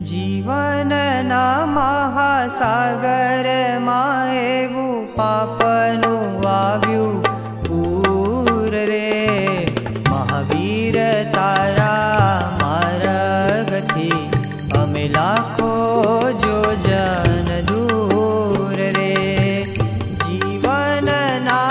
જીવનના મહાસાગરમાં એવું પાપનું આવ્યું પૂર રે, મહાવીર તારા માર્ગથી અમે લાખો જોજન દૂર રે. જીવનના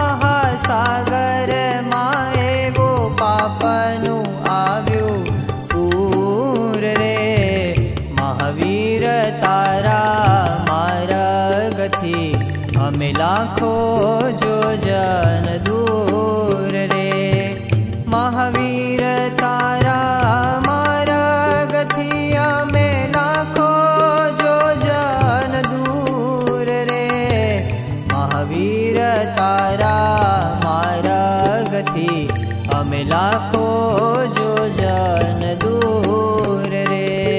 મહાસાગરમાં એવું પાપનું આવ્યું પૂર રે, મહાવીર તારા માર્ગથી અમે લાખો જોજન દૂર રે. મહાવીર તારા માર્ગથી અમે લાખો જોજન દૂર રે, મહાવીર તારા માર્ગથી અમે લાખો જોજન દૂર રે.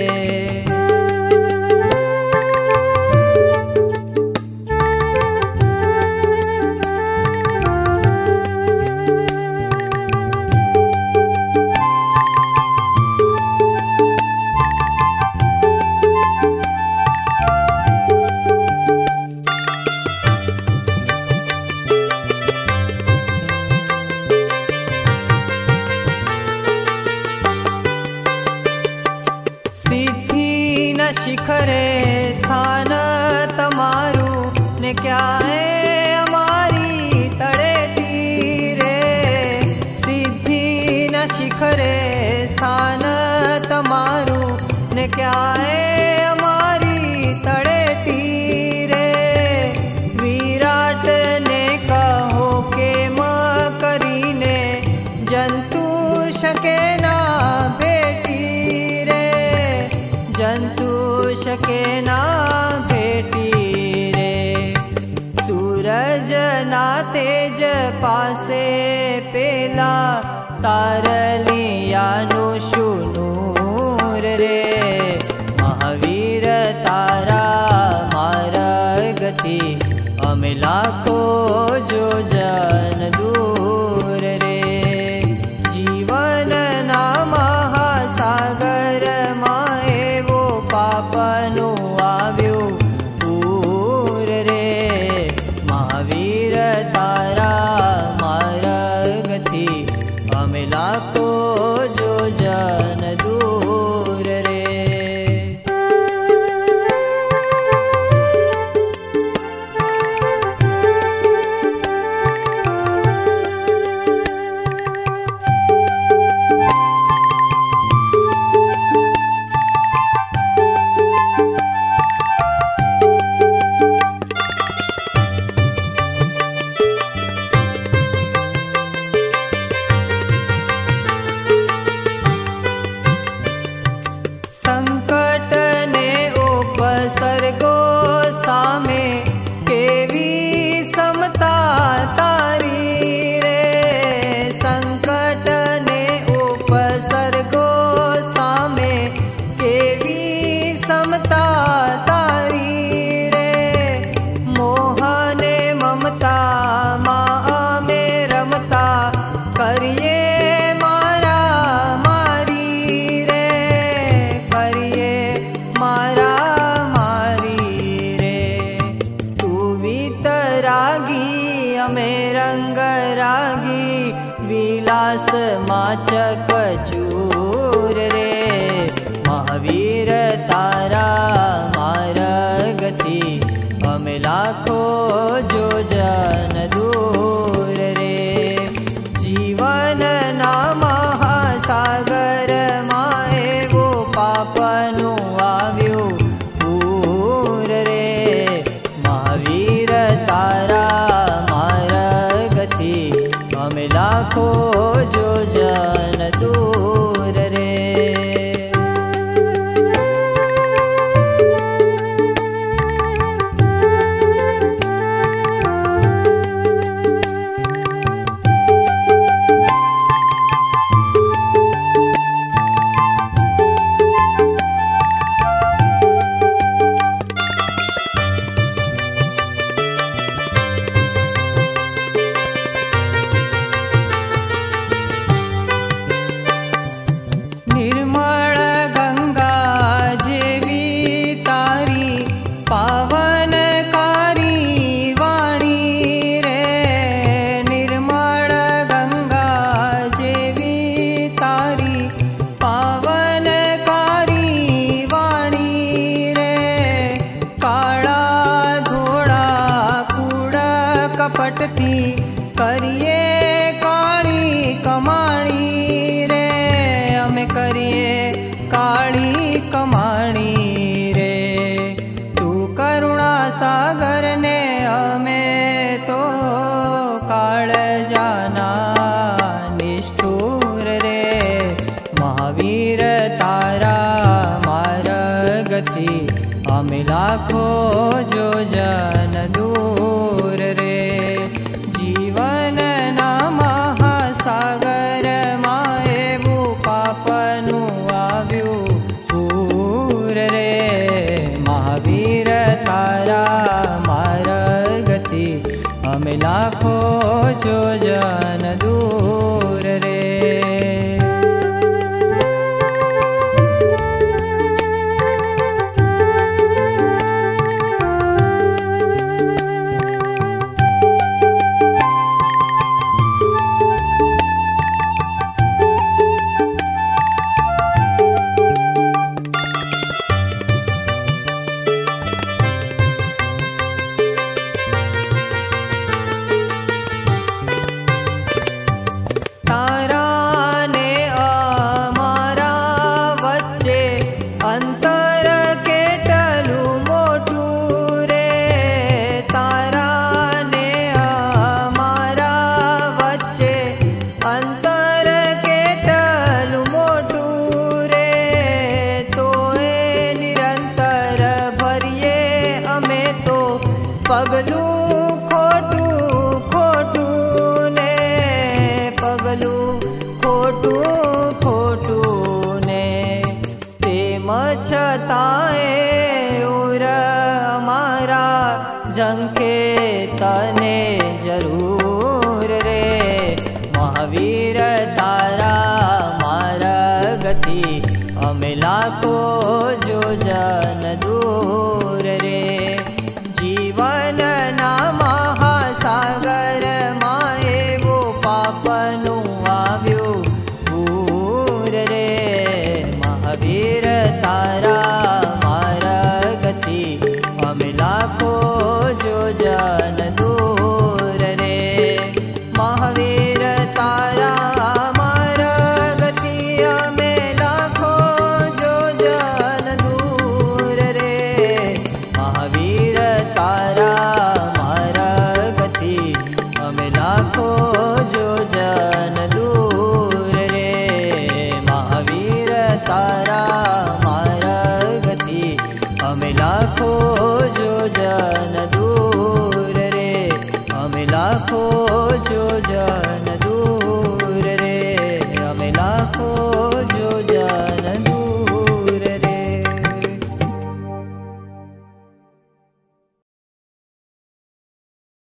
શિખરે સ્થાન તમારું ને ક્યાંય અમારી તળેટી રે. સિદ્ધિના શિખરે સ્થાન તમારું ને ક્યાંય અમારી તળેટી રે. વિરાટને કહો કેમ કરીને જંતુ શકે ના ભેટી રે, જંતુ શકે ના ભેટી રે. સૂરજના તેજ પાસે પેલા તારલિયાનું શું નૂર રે, મહાવીર તારા માર્ગથી અમે લાખો જોજન દૂર રે. જીવનના મહાસાગરમાં એવો પાપનું આવ્યું પૂર રે, મહાવીર તારા માર્ગથી અમે લાખો જોજન દૂર રે. સંકટને ઉપસર્ગો સામે કેવી સમતા તારી રે. સંકટને ઉપસર્ગો સામે કેવી સમતા તારી રે. મોહને મમતામાં અમે રમતા કરીએ મારા મારી રે, કરીએ મારા મારી રે. તું વિતરાગી અમે રંગરાગી વિલાસમાં ચકચૂર રે, મહાવીર તારા માર્ગથી અમે લાખો જોજન દૂર રે. જીવનના મહાસાગરમાં એવું પાપનું આવ્યું પૂર રે, મહાવીર તારા માર્ગથી અમે લાખો જોજન દૂર રે. गति अमे लाखो जोजन दूर रे। जीवन ना महासागर मां एवुं पापनुं आव्युं पूर रे। महावीर तारा मार्गथी अमे लाखो जोजन दूर रे। तारा ने अमारा वच्चे अंतर केटलुं मोटुं रे। तारा ने अमारा वच्चे अंतर केटलुं मोटुं रे। तोय निरंतर भरीए अमे तो पगलुं खोटुं खोटुं ने। पगलुं खोटुं खोटुं ने। तेम छतांय उर अमारा झंखे तने जरूर रे। महावीर तारा मार्गथी अमे लाखो जोजन दूर रे। जीवन ना महासागर मां एवुं पापनुं आव्युं पूर रे। महावीर तारा मार्गथी अमे लाखो जोजन दूर रे। महावीर तारा मार्गथी अमे लाखो जोजन दूर रे। महावीर तारा मार्गथी अमे लाखो जोजन दूर रे। महावीर तारा मार्गथी अमे लाखो जोजन दूर रे। अमे लाखो